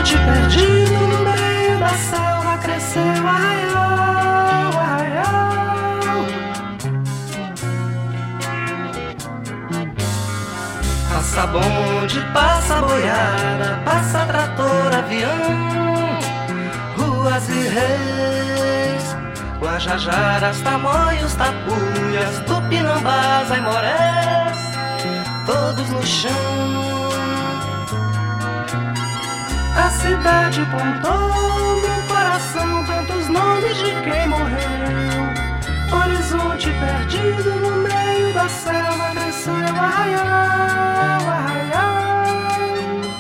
horizonte perdido no meio da selva cresceu arraial, arraial. Passa bonde, passa boiada, passa trator, avião, ruas e reis, Guajajaras, Tamoios, Tapuias, Tupinambás, Aimorés, todos no chão. A cidade plantou no coração tantos nomes de quem morreu. Horizonte perdido no meio da selva cresceu arraial, arraial.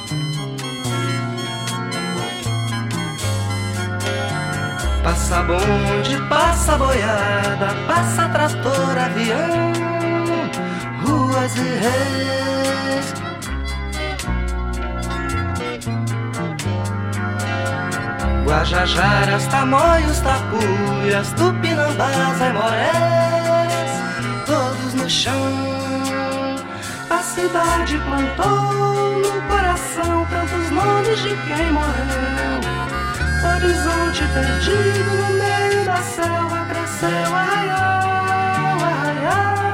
Passa bonde, passa boiada, passa trator, avião, ruas e reis. Guajajaras, Tamoios, Tapuias, Tupinambás, Aimorés, todos no chão. A cidade plantou no coração tantos nomes de quem morreu. Horizonte perdido no meio da selva cresceu arraial, arraial.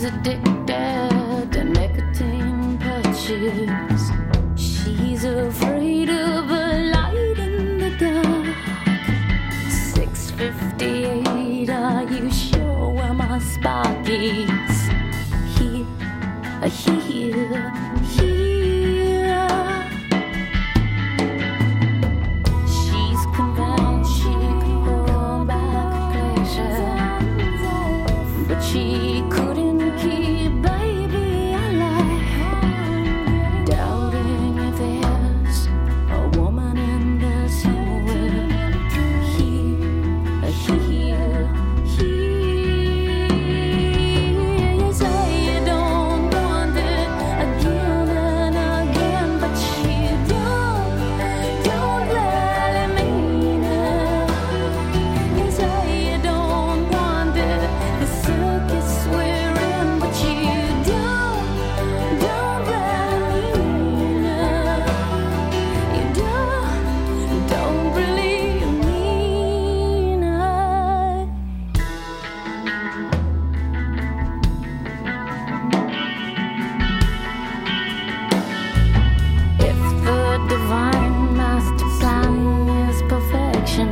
addicted to nicotine patches. She's afraid of a light in the dark. 6:58, are you sure where my spark is? Here, here, here. She's convinced she could hold back pleasure, but she couldn't keep baby alive. Doubting if there's a woman in the same world. Here, here, here. You say you don't want it again and again, but you don't really mean it. You say you don't want it, the circus we're in, but you don't really mean it. You don't really mean it. If the divine master plan is perfection,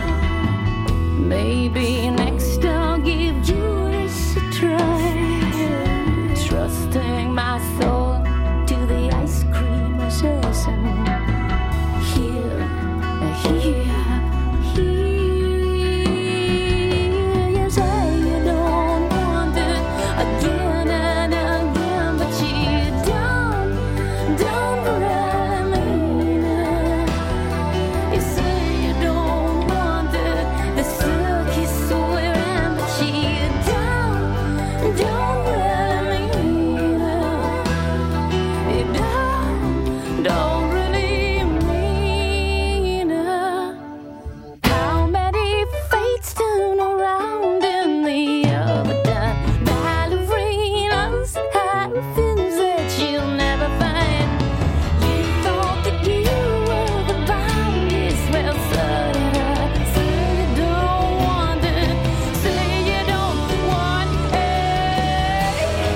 maybe next I'll give Judas a try. Trusting my soul to the ice cream assassin. Here, here, here. You say you don't want it again and again, but you don't really mean it. You say you don't want it, the circus we're in, but you don't really mean it. You don't really mean it. How many fates turn around in the overdone? Ballerinas have fins that you'll never find. You thought that you were the boundless, well, so did I. Say you don't want it, say you don't want it.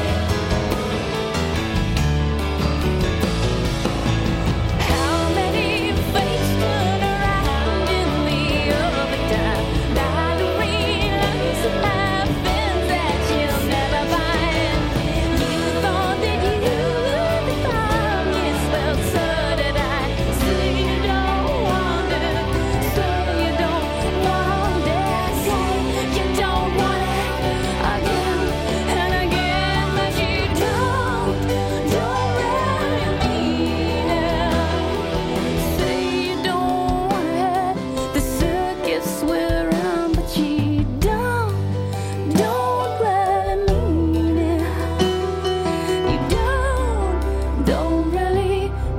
How many fates turn around in the overdone? Ballerinas have fins that you'll never find. You thought that you were the boundless, well, so did I. Say you don't want it, say you don't want it, say you don't want it again and again, but you don't really mean it. Say you don't want it, the circus we're on, but you don't really mean it. You don't really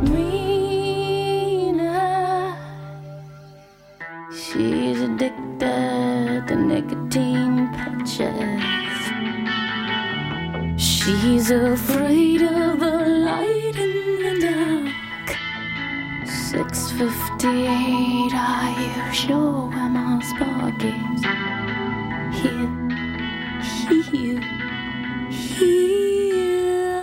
mean it. She's addicted to nicotine patches. She's afraid of the light in the dark. 6:58, are you sure where my spark is? Here, here, here.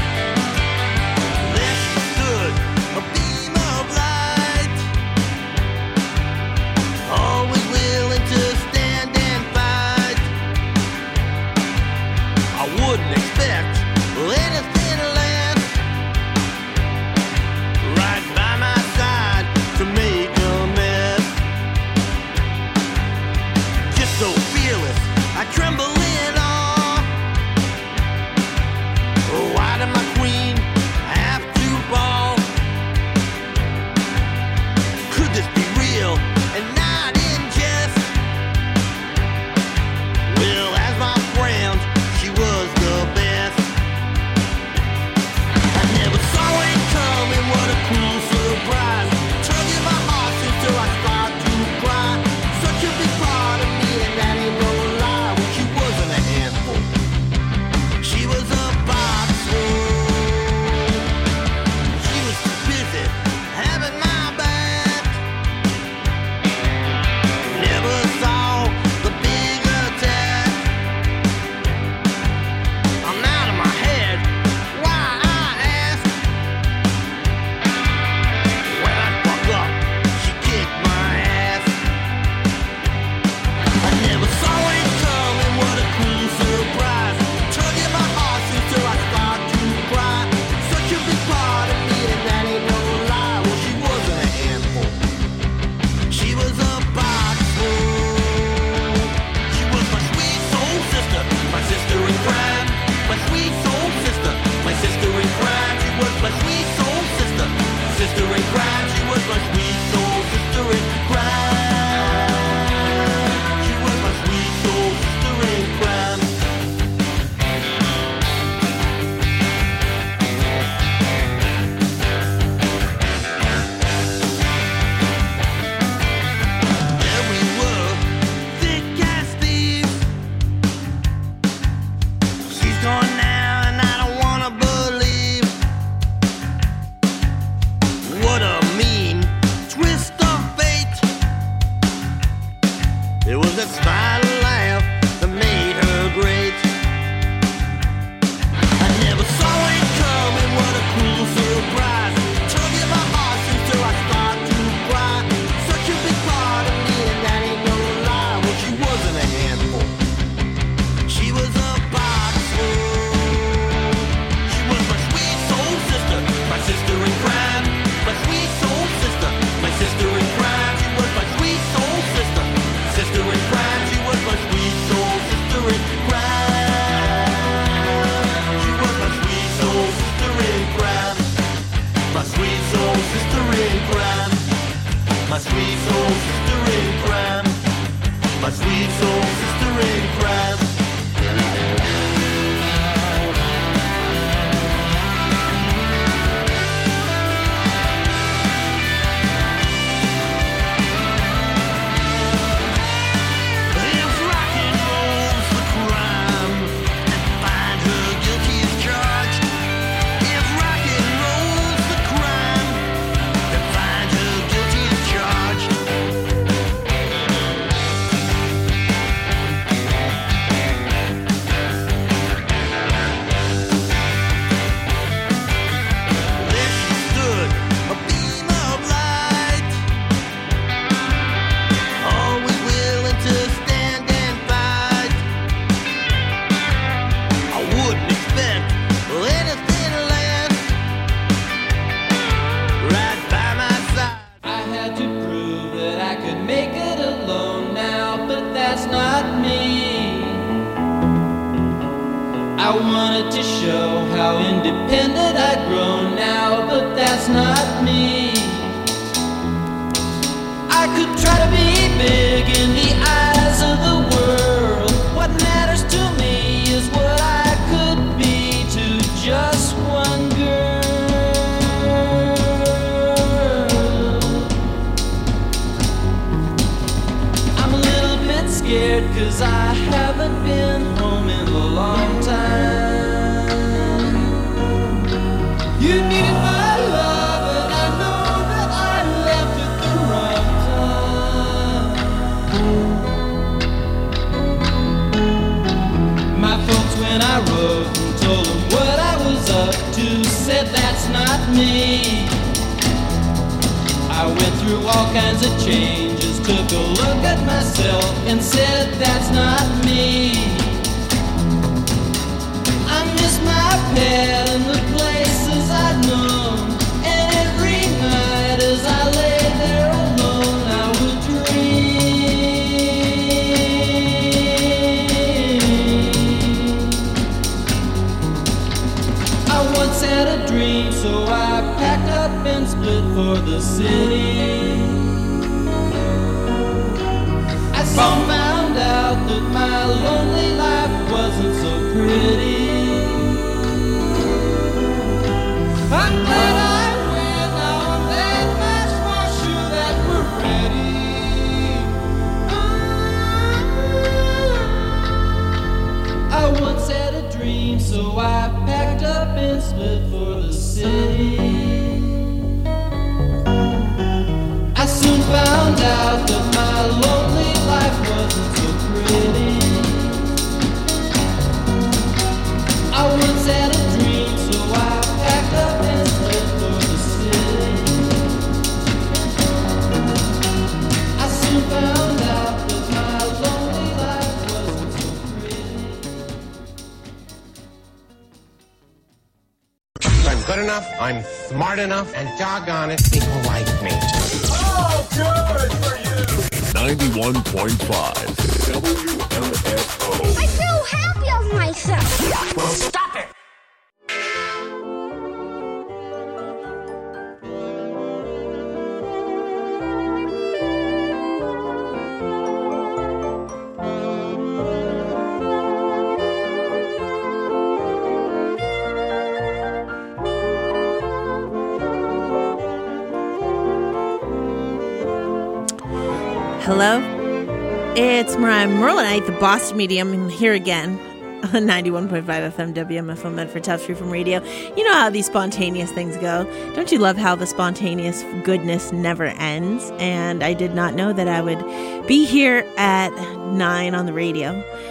There she stood, a beam of light. My sweet soul sister in crime. My sweet soul sister in crime. I wanted to show how independent I'd grown now, but that's not me. I could try to be big in the eyes of the world. What matters to me is what I could be to just one girl. I'm a little bit scared 'cause I haven't been home in a long time. You needed my love and I know that I left at the wrong time. My folks, when I wrote and told them what I was up to, said that's not me. I went through all kinds of changes, took a look at myself and said that's not me. I miss my pet and the places I'd known, and every night as I lay there alone I would dream. I once had a dream, so I packed up and split for the city. I soon found out that my lonely life wasn't so pretty. I'm glad I went, now I'm that much more sure that we're ready. I once had a dream, so I packed up and split for the city. I soon found out that my lonely life wasn't so pretty. I once had a dream, so I packed up and split for the city. I soon found out that my lonely life wasn't so pretty. I'm good enough, I'm smart enough, and doggone it, people like me. Oh, good for you! 91.5 WMFO. I'm so happy of myself. Well, stop it! Hello, it's Mariah Merlinite, the Boston Medium, and here again on 91.5 FM WMFO Medford Tufts Freeform Radio. You know how these spontaneous things go. Don't you love how the spontaneous goodness never ends? And I did not know that I would be here at 9 on the radio.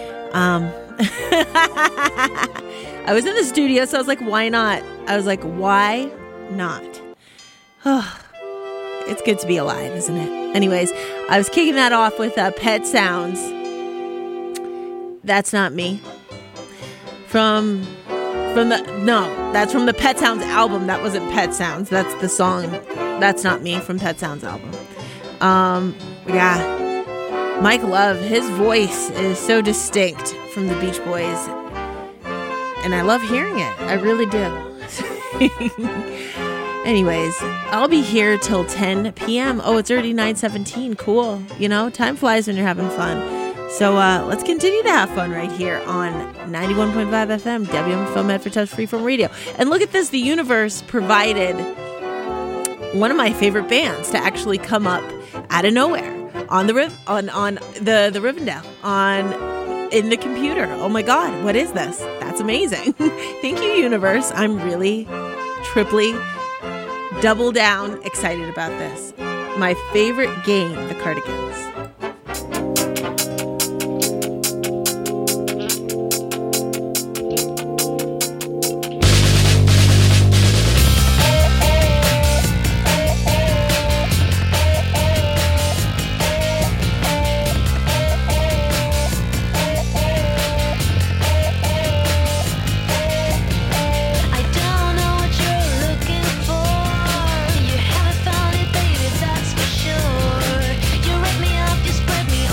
I was in the studio, so I was like, why not? I was like, why not? Oh, it's good to be alive, isn't it? Anyways, I was kicking that off with Pet Sounds. That's not me. That's from the Pet Sounds album. That wasn't Pet Sounds. That's the song. That's Not Me from Pet Sounds album. Yeah. Mike Love, his voice is so distinct from the Beach Boys. And I love hearing it. I really do. Anyways, I'll be here till 10 p.m. Oh, it's already 9:17. Cool. You know, time flies when you're having fun. So let's continue to have fun right here on 91.5 FM, WMFO Medford Touch Freeform Radio. And look at this. The universe provided one of my favorite bands to actually come up out of nowhere on the the Rivendell in the computer. Oh my God, what is this? That's amazing. Thank you, universe. I'm really triply double down excited about this. My favorite game, the Cardigans. That's for sure. You wake me up, you spread me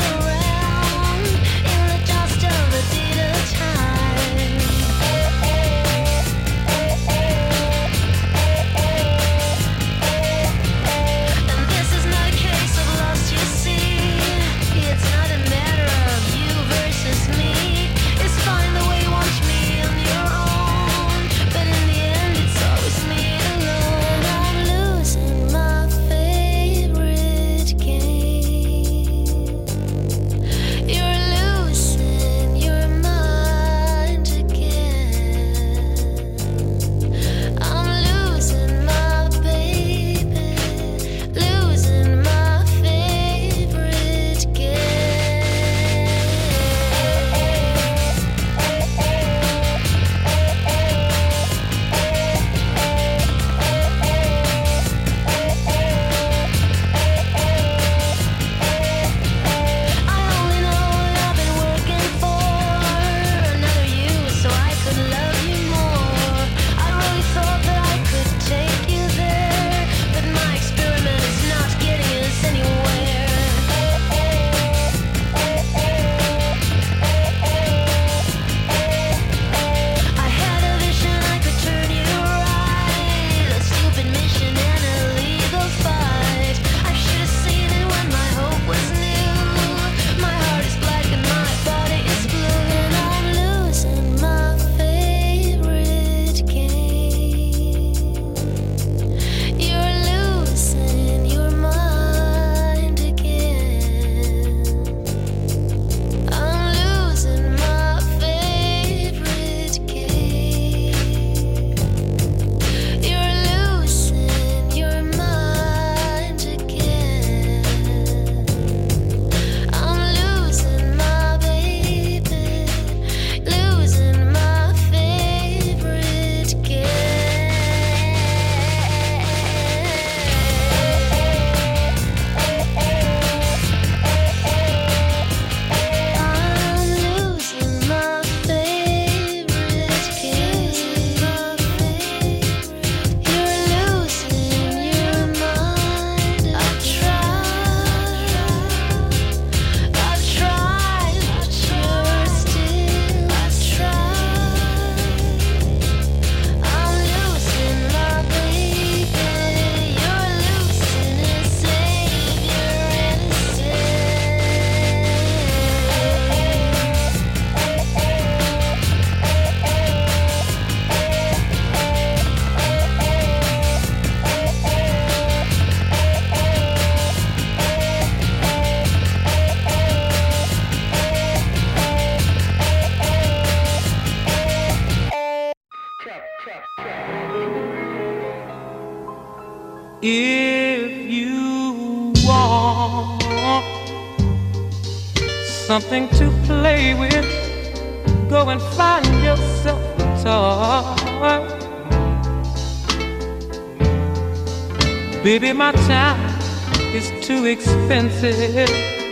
If you want something to play with, go and find yourself a toy. Baby, my time is too expensive,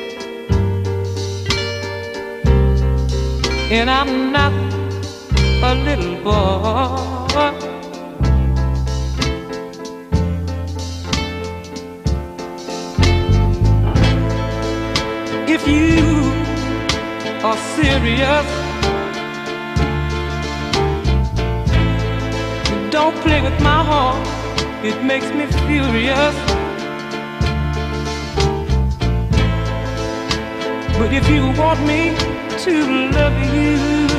and I'm not a little boy. If you are serious, don't play with my heart it makes me furious. But if you want me to love you,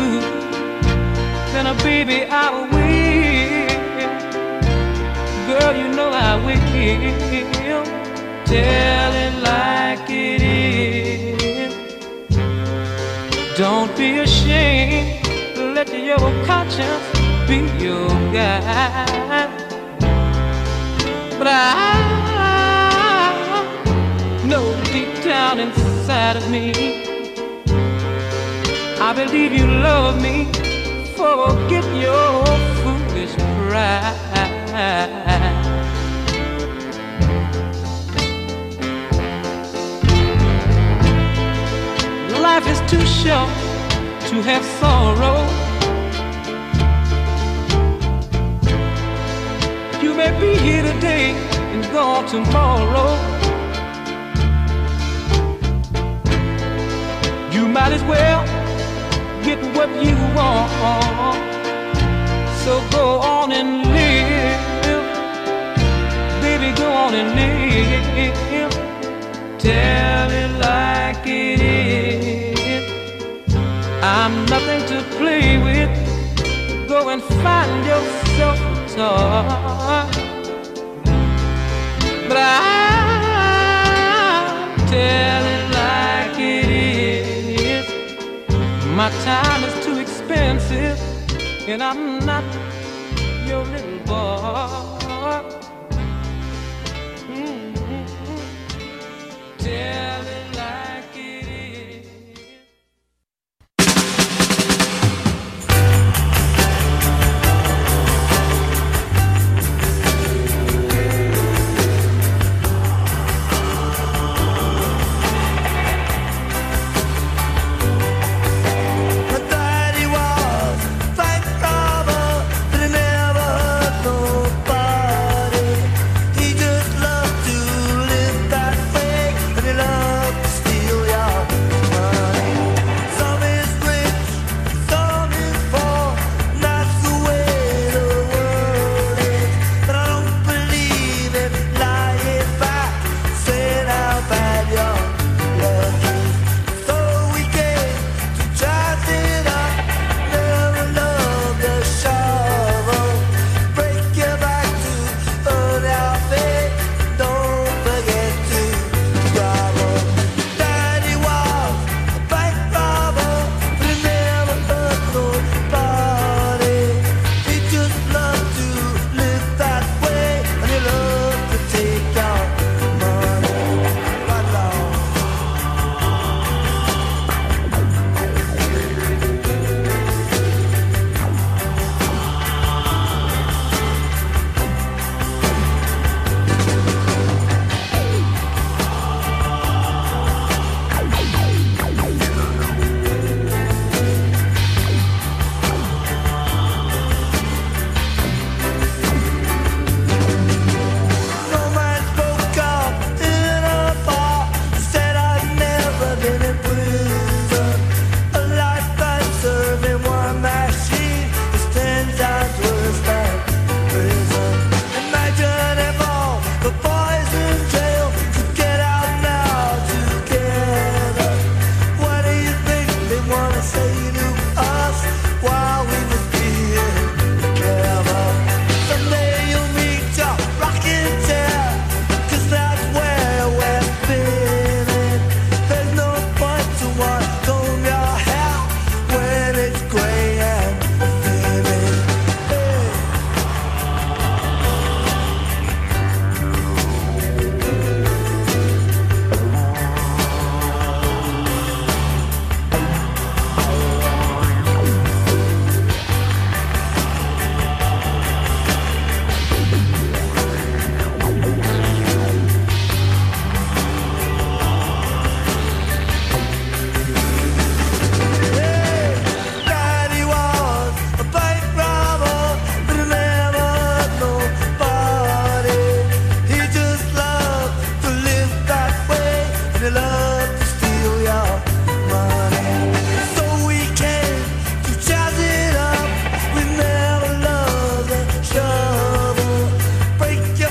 then baby, I will. Girl, you know I will. Tell it like it is. Don't be ashamed. Let your conscience be your guide. But I know deep down inside of me, I believe you love me. Forget your foolish pride. Life is too short to have sorrow. You may be here today and gone tomorrow. You might as well get what you want. So go on and live. Baby, go on and live. Tell it like it is. I'm nothing to play with. Go and find yourself a toy. But I'll tell it like it is. My time is too expensive, and I'm not your little boy. Tell it like it is. My daddy was a bank robber, but he never hurt nobody. He just loved to live that way, and he loved to steal your money. Some is rich, some is poor, and that's the way the world is. But I don't believe in lying back, saying how bad your luck is. So we came to jazz it up, never loved a shovel. Break your back to earn our faith, don't forget to grovel. Daddy was a bank robber, but he never hurt nobody. He just loved to live that way, and he loved to take your money. Right along. No man spoke up in a bar, said I'd never been in prison. A life that's served in one machine is 10 times worse than prison. Imagine if all the boys in jail could get out now together. What do you think they want to say to us while we was being clever? Someday you'll meet your rocking chair, 'cause that's where we're spinning. There's no point to want to comb your hair when it's gray and thinning. Hey. Daddy was a bank robber, but he never hurt nobody. He just loved to live that way, and he loved to steal your money. So we came to jazz it up. We never loved a shovel. Break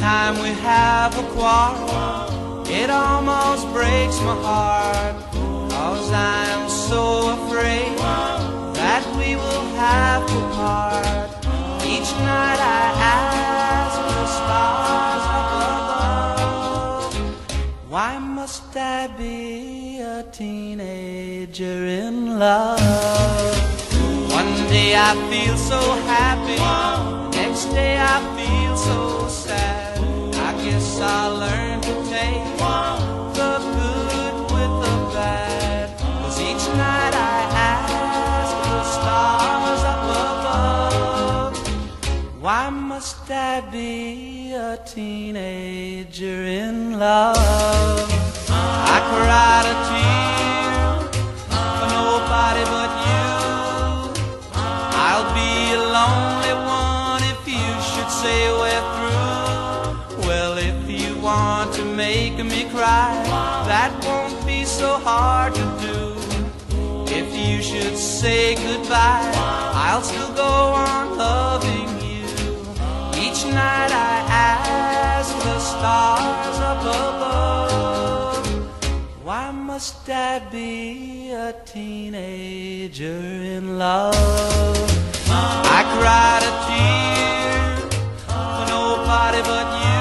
time we have a quarrel, it almost breaks my heart, 'cause I am so afraid that we will have to part. Each night I ask the stars up above, why must I be a teenager in love? One day I feel so happy, next day I feel so sad. I guess I'll learn to take the good with the bad, 'cause each night I ask the stars up above, why must I be a teenager in love? I cried a tear for nobody but you. I'll be a lonely one if you should say we're through. Well, if you want to make me cry, that won't be so hard to do. If you should say goodbye, I'll still go on loving you. Each night I ask the stars up above, why must I be a teenager in love? I cried a tear for nobody but you.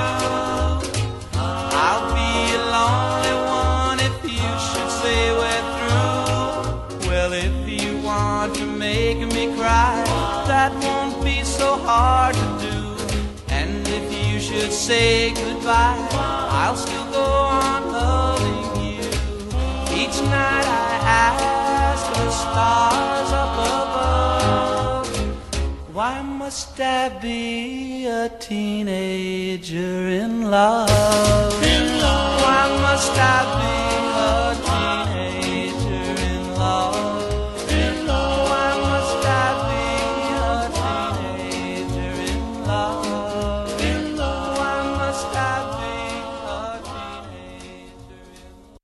I'll be a lonely one if you should say we're through. Well, if you want to make me cry, that won't be so hard to do. And if you should say goodbye, I'll still go on loving you. Each night I ask the stars up above, why must I be a teenager in love? Why must I be a teenager in love? Why must I be a teenager in love? Why must I be a teenager in love?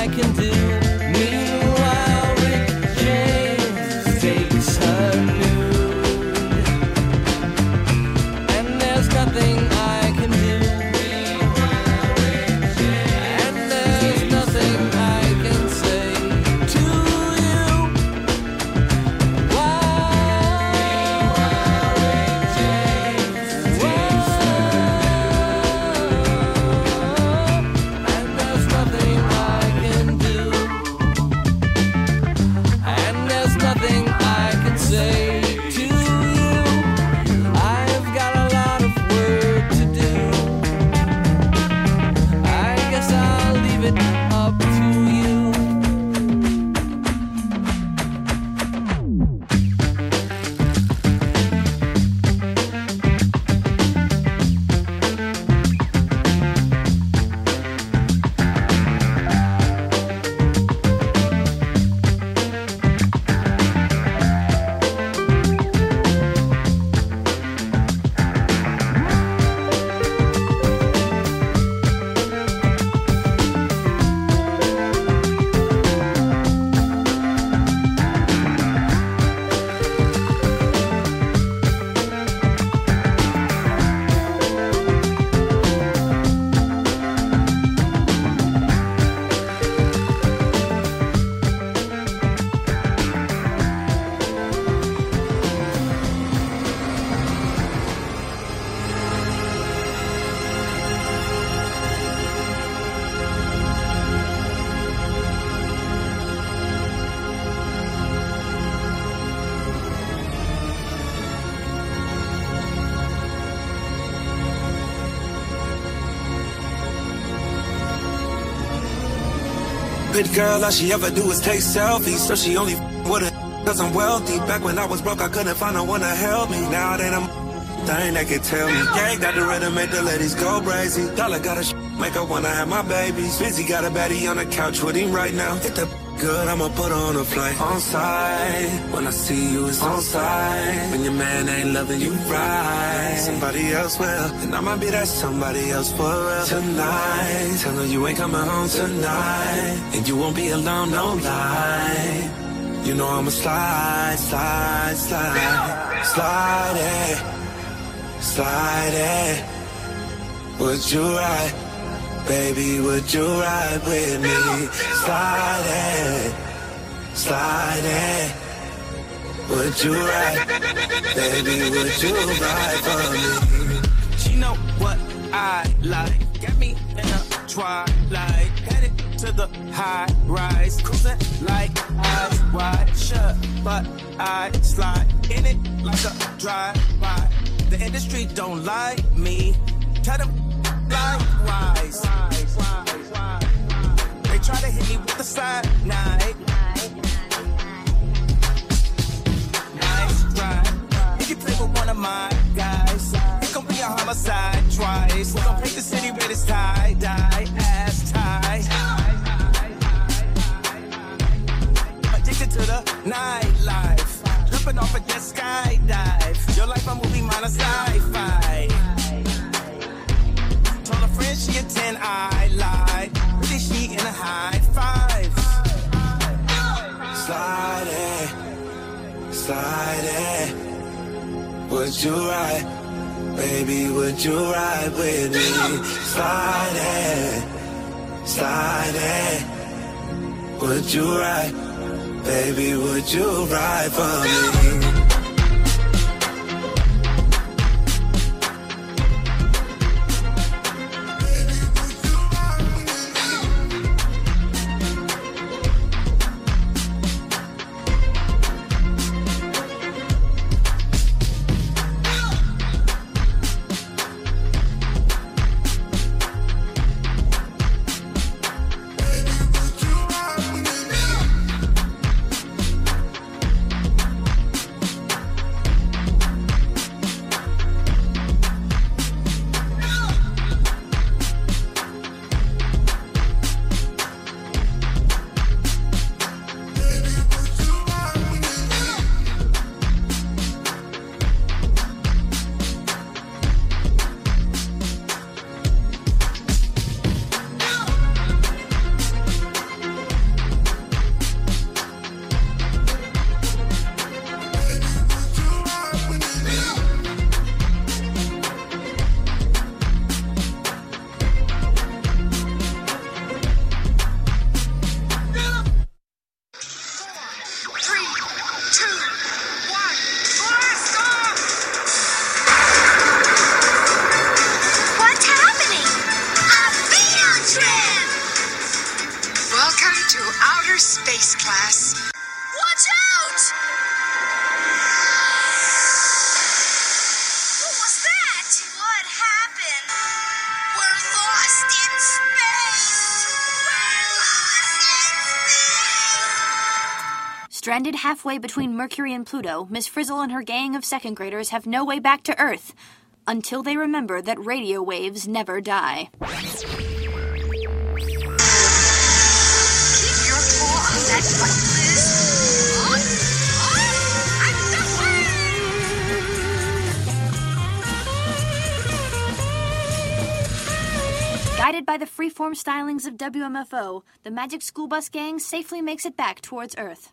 I can do. Meanwhile, Rick James takes her nude, and there's nothing I can do. And there's nothing I can say to you. And there's nothing I can do. And there's nothing I can say to you. I've got a lot of work to do. I guess I'll leave it up to you. Good girl, all she ever do is take selfies. So she only with it cause I'm wealthy. Back when I was broke, I couldn't find no one to help me. Now that I'm thing that can tell me. Gang got the rhythm, make the ladies go crazy. Dollar got a make her wanna have my babies. Busy got a baddie on the couch with him right now. Hit the good, I'ma put her on a flight. On side, when I see you, it's on side. When your man ain't loving you right, somebody else will. And I might be that somebody else for real. Tonight, tell her you ain't coming home tonight. And you won't be alone, no lie. You know I'ma slide, slide, slide. Slide it, slide it. Would you ride? Baby, would you ride with me? Slide it, slide it. Would you ride? Baby, would you ride for me? She know what I like. Got me in a twilight, headed to the high rise, cruising like eyes wide shut, but I slide in it like a drive-by. The industry don't like me. Tell them likewise. They try to hit me with the side night. Nice try. If you play with one of my guys, it's gonna be a homicide twice. We gon' paint the city red as tie-dye, ass tie. Addicted to the nightlife, jumping off a jet skydive. Your life a movie, mine a sci-fi. Told a friend she a 10, I lied. Really she in a high five. Slide it, slide it. Would you ride? Baby, would you ride with me? Slide it, slide it. Would you ride? Baby, would you ride for me? to outer space, class. Watch out! What was that? What happened? We're lost in space! We're lost in space! Stranded halfway between Mercury and Pluto, Miss Frizzle and her gang of second graders have no way back to Earth until they remember that radio waves never die. Keep your paw on that button, Liz. Guided by the freeform stylings of WMFO, the Magic School Bus Gang safely makes it back towards Earth.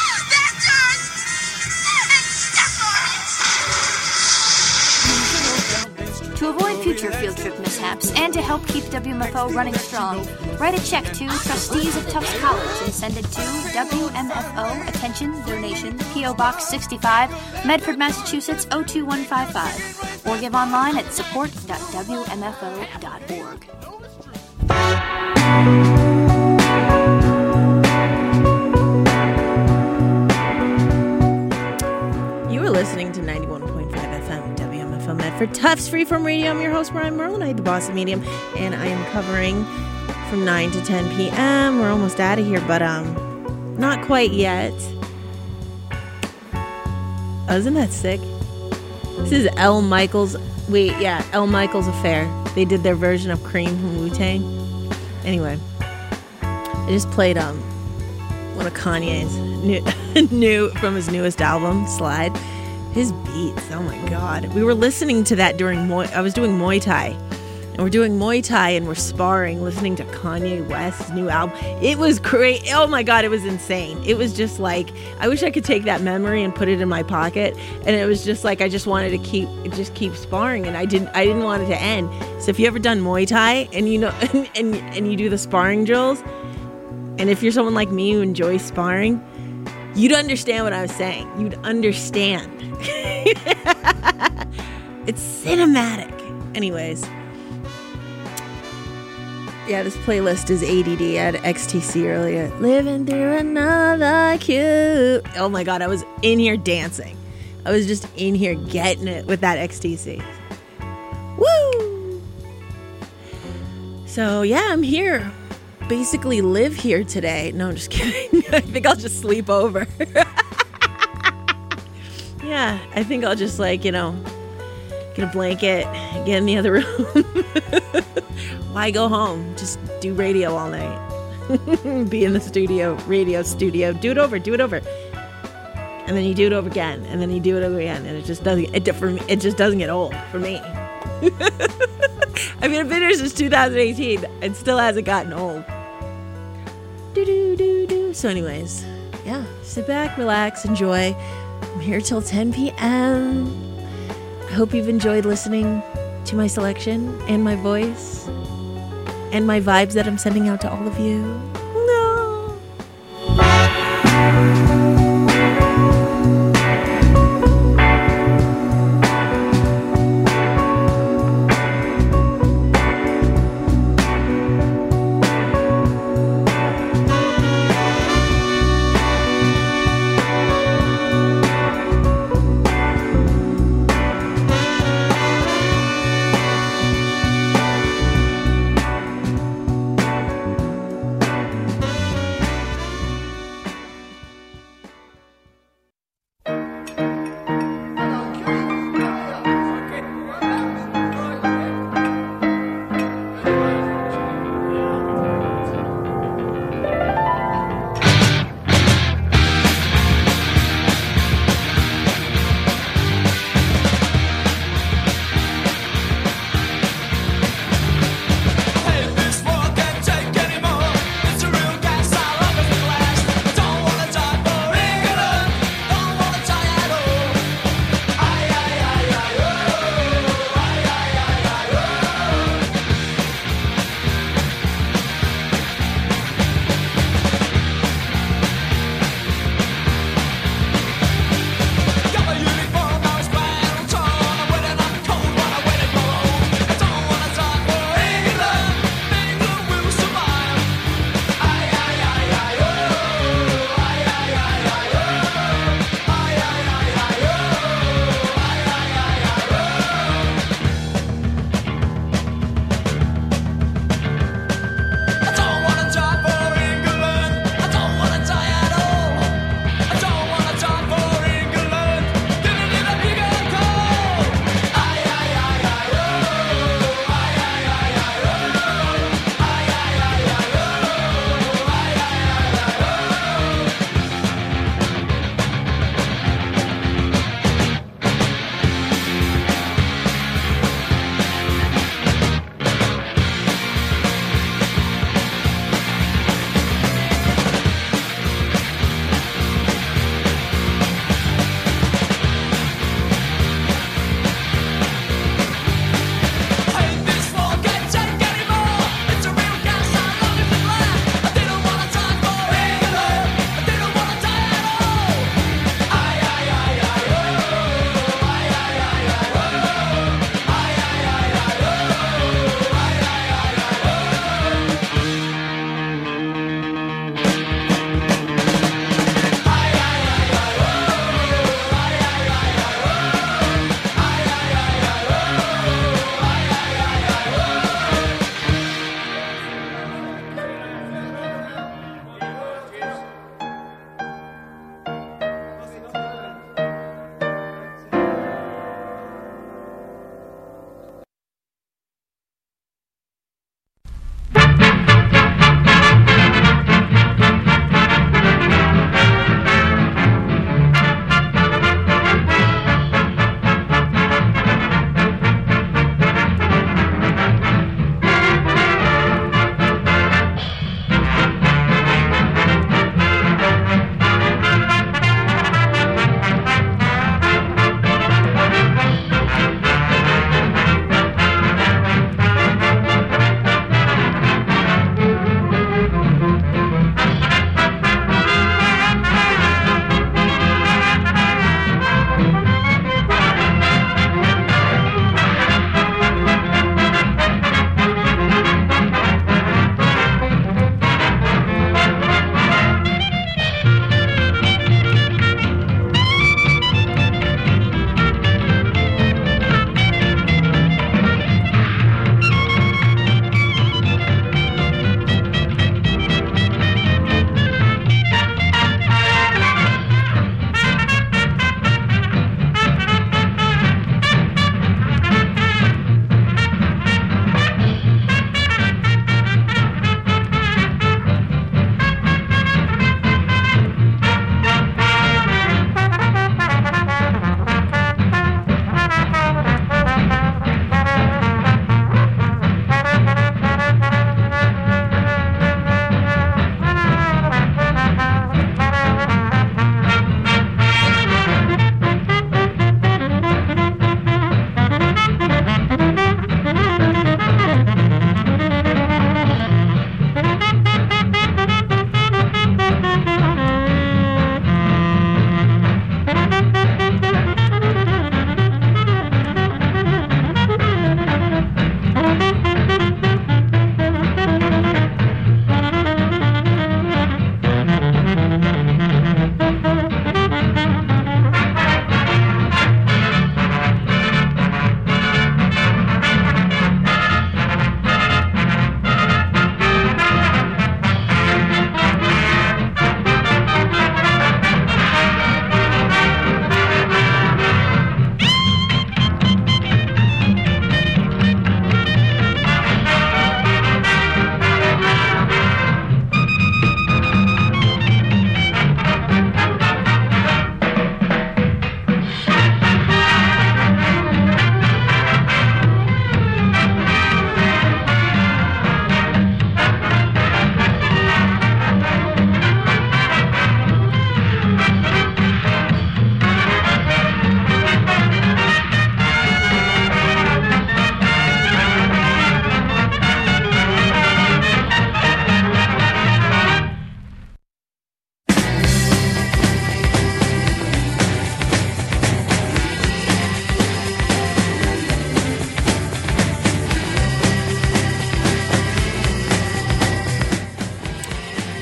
To avoid future field trip mishaps and to help keep WMFO running strong, write a check to Trustees of Tufts College and send it to WMFO, attention, donation, P.O. Box 65, Medford, Massachusetts 02155, or give online at support.wmfo.org. You were listening to 91.5 FM WMFO Medford Tufts Freeform Radio. I'm your host, Brian Merlin. I the boss of Medium, and I am covering from 9 to 10 p.m. We're almost out of here, but not quite yet. Oh, isn't that sick? This is L. Michaels. L. Michaels Affair. They did their version of Cream from Wu-Tang. Anyway, I just played one of Kanye's new from his newest album, Slide. His beats, oh my god. We were listening to that during I was doing Muay Thai. And we're doing Muay Thai and we're sparring, listening to Kanye West's new album. It was great. Oh my god, it was insane. It was just like, I wish I could take that memory and put it in my pocket. And it was just like, I just wanted to keep sparring, and I didn't want it to end. So if you ever done Muay Thai and you know and you do the sparring drills, and if you're someone like me who enjoys sparring, you'd understand what I was saying. You'd understand. It's cinematic. Anyways. Yeah, this playlist is ADD. I had XTC earlier. Living through another cute. Oh my god, I was in here dancing. I was just in here getting it with that XTC. Woo! So yeah, I'm here. Basically live here today. No, I'm just kidding. I think I'll just sleep over. Yeah, I think I'll just get a blanket, get in the other room. Why go home? Just do radio all night. Be in the radio studio. Do it over. And then you do it over again. And then you do it over again. And it just doesn't get old for me. I mean, I've been here since 2018. It still hasn't gotten old. So anyways, yeah, sit back, relax, enjoy. I'm here till 10 p.m. I hope you've enjoyed listening to my selection and my voice and my vibes that I'm sending out to all of you. No.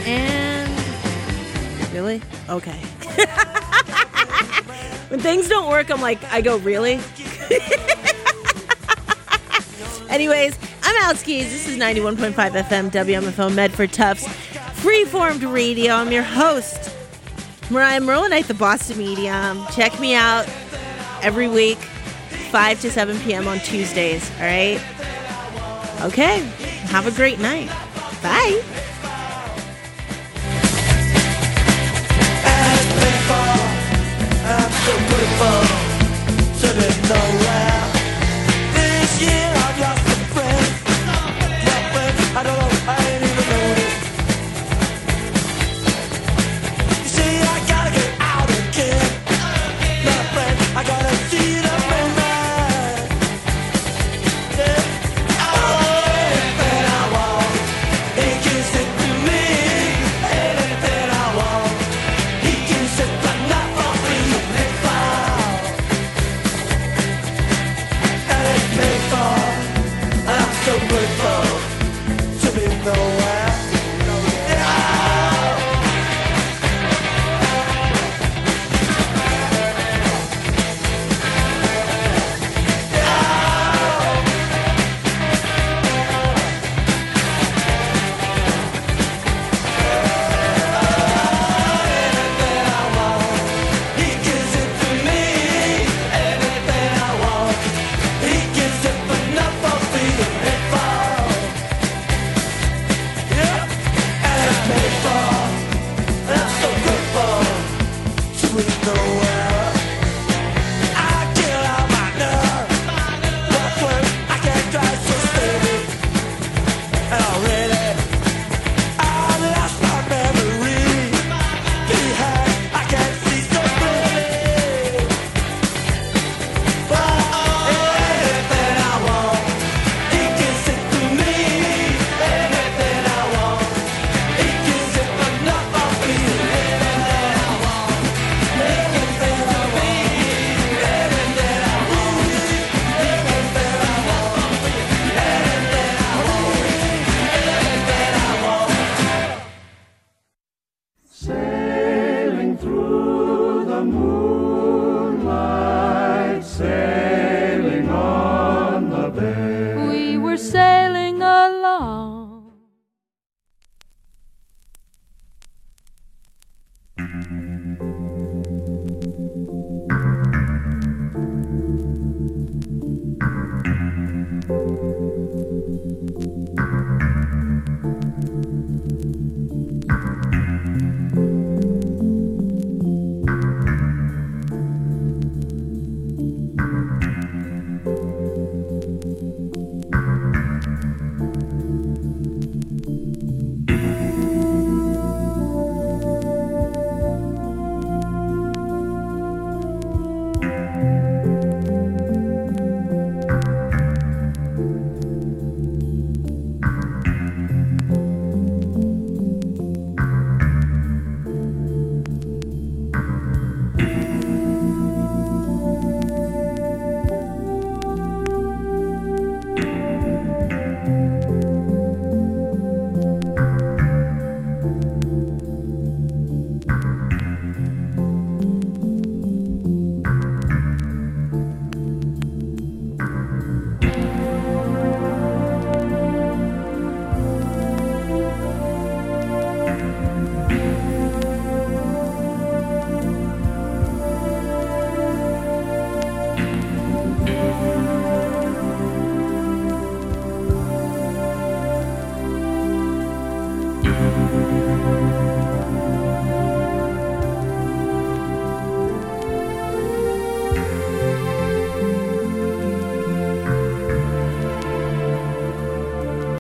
And really? Okay. When things don't work, I'm like, I go, really? Anyways, I'm Alex Keys. This is 91.5 FM WMFO Medford Tufts Freeformed Radio. I'm your host, Mariah Merlinite, the Boston Medium. Check me out every week, 5 to 7 p.m. on Tuesdays. All right? Okay. Have a great night. Bye.